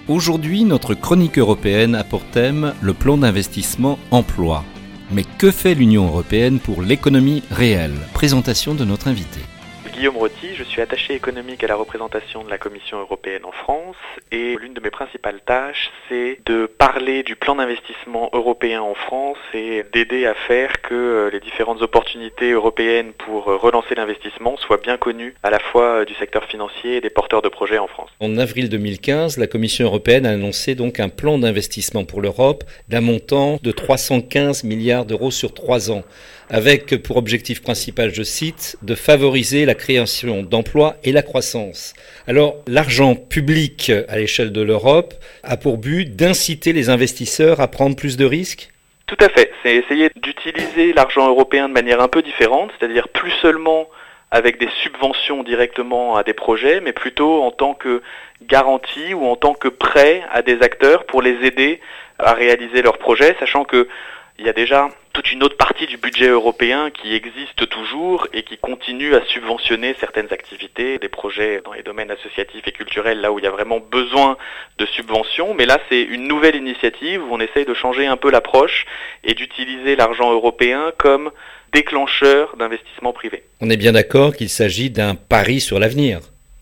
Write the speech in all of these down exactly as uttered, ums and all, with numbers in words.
Aujourd'hui, notre chronique européenne a pour thème le plan d'investissement emploi. Mais que fait l'Union européenne pour l'économie réelle ? Présentation de notre invité. Guillaume Roty, je suis attaché économique à la représentation de la Commission européenne en France et l'une de mes principales tâches, c'est de parler du plan d'investissement européen en France et d'aider à faire que les différentes opportunités européennes pour relancer l'investissement soient bien connues à la fois du secteur financier et des porteurs de projets en France. En avril deux mille quinze, la Commission européenne a annoncé donc un plan d'investissement pour l'Europe d'un montant de trois cent quinze milliards d'euros sur trois ans, avec pour objectif principal, je cite, de favoriser la création d'emplois et la croissance. Alors, l'argent public à l'échelle de l'Europe a pour but d'inciter les investisseurs à prendre plus de risques ? Tout à fait. C'est essayer d'utiliser l'argent européen de manière un peu différente, c'est-à-dire plus seulement avec des subventions directement à des projets, mais plutôt en tant que garantie ou en tant que prêt à des acteurs pour les aider à réaliser leurs projets, sachant que il y a déjà toute une autre partie du budget européen qui existe toujours et qui continue à subventionner certaines activités, des projets dans les domaines associatifs et culturels, là où il y a vraiment besoin de subventions. Mais là, c'est une nouvelle initiative où on essaye de changer un peu l'approche et d'utiliser l'argent européen comme déclencheur d'investissement privé. On est bien d'accord qu'il s'agit d'un pari sur l'avenir.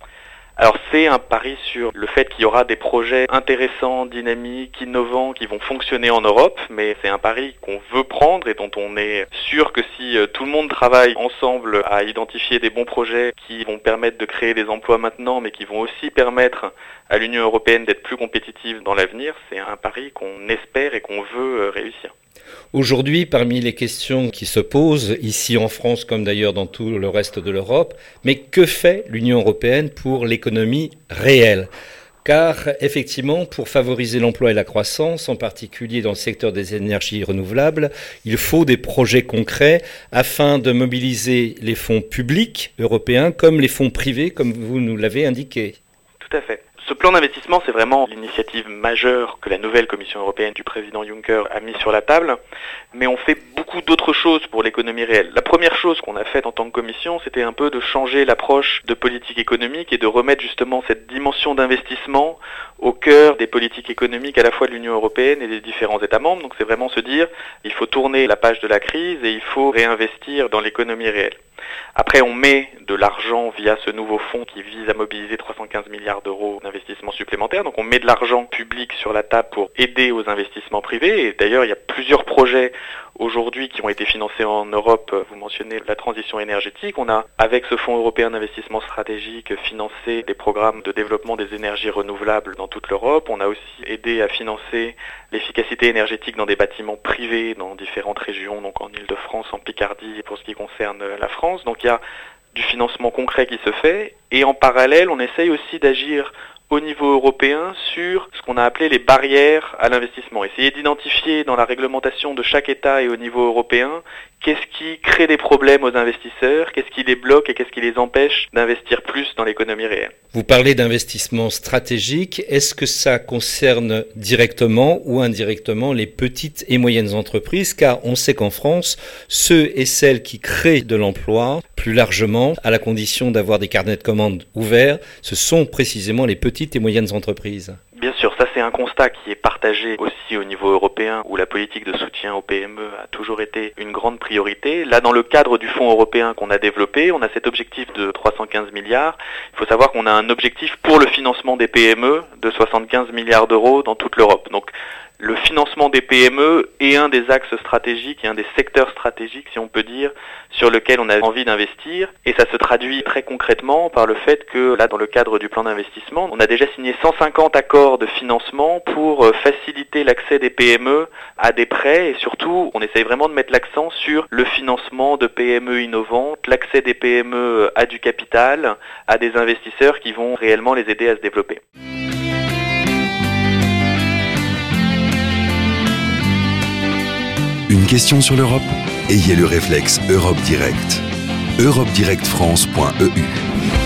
Alors c'est un pari sur le fait qu'il y aura des projets intéressants, dynamiques, innovants qui vont fonctionner en Europe, mais c'est un pari qu'on veut prendre et dont on est sûr que si tout le monde travaille ensemble à identifier des bons projets qui vont permettre de créer des emplois maintenant, mais qui vont aussi permettre à l'Union européenne d'être plus compétitive dans l'avenir, c'est un pari qu'on espère et qu'on veut réussir. Aujourd'hui, parmi les questions qui se posent, ici en France comme d'ailleurs dans tout le reste de l'Europe, mais que fait l'Union européenne pour l'économie réelle ? Car effectivement, pour favoriser l'emploi et la croissance, en particulier dans le secteur des énergies renouvelables, il faut des projets concrets afin de mobiliser les fonds publics européens comme les fonds privés, comme vous nous l'avez indiqué. Tout à fait. Ce plan d'investissement, c'est vraiment l'initiative majeure que la nouvelle Commission européenne du président Juncker a mise sur la table, mais on fait beaucoup d'autres choses pour l'économie réelle. La première chose qu'on a faite en tant que Commission, c'était un peu de changer l'approche de politique économique et de remettre justement cette dimension d'investissement au cœur des politiques économiques à la fois de l'Union européenne et des différents États membres. Donc c'est vraiment se dire, il faut tourner la page de la crise et il faut réinvestir dans l'économie réelle. Après, on met de l'argent via ce nouveau fonds qui vise à mobiliser trois cent quinze milliards d'euros d'investissements supplémentaires. Donc on met de l'argent public sur la table pour aider aux investissements privés. Et d'ailleurs, il y a plusieurs projets aujourd'hui qui ont été financés en Europe. Vous mentionnez la transition énergétique. On a, avec ce fonds européen d'investissement stratégique, financé des programmes de développement des énergies renouvelables dans toute l'Europe. On a aussi aidé à financer l'efficacité énergétique dans des bâtiments privés dans différentes régions, donc en Île-de-France, en Picardie, et pour ce qui concerne la France. Donc il y a du financement concret qui se fait. Et en parallèle, on essaye aussi d'agir au niveau européen sur ce qu'on a appelé les barrières à l'investissement. Essayer d'identifier dans la réglementation de chaque État et au niveau européen qu'est-ce qui crée des problèmes aux investisseurs, qu'est-ce qui les bloque et qu'est-ce qui les empêche d'investir plus dans l'économie réelle. Vous parlez d'investissement stratégique. Est-ce que ça concerne directement ou indirectement les petites et moyennes entreprises ? Car on sait qu'en France, ceux et celles qui créent de l'emploi, plus largement, à la condition d'avoir des carnets de commandes ouverts, ce sont précisément les petites et moyennes entreprises. Bien sûr, ça c'est un constat qui est partagé aussi au niveau européen où la politique de soutien aux P M E a toujours été une grande priorité. Là, dans le cadre du fonds européen qu'on a développé, on a cet objectif de trois cent quinze milliards. Il faut savoir qu'on a un objectif pour le financement des P M E de soixante-quinze milliards d'euros dans toute l'Europe. Donc, le financement des P M E est un des axes stratégiques et un des secteurs stratégiques, si on peut dire, sur lequel on a envie d'investir. Et ça se traduit très concrètement par le fait que, là, dans le cadre du plan d'investissement, on a déjà signé cent cinquante accords de financement pour faciliter l'accès des P M E à des prêts. Et surtout, on essaye vraiment de mettre l'accent sur le financement de P M E innovantes, l'accès des P M E à du capital, à des investisseurs qui vont réellement les aider à se développer. Une question sur l'Europe ? Ayez le réflexe Europe Direct. europe direct france point e u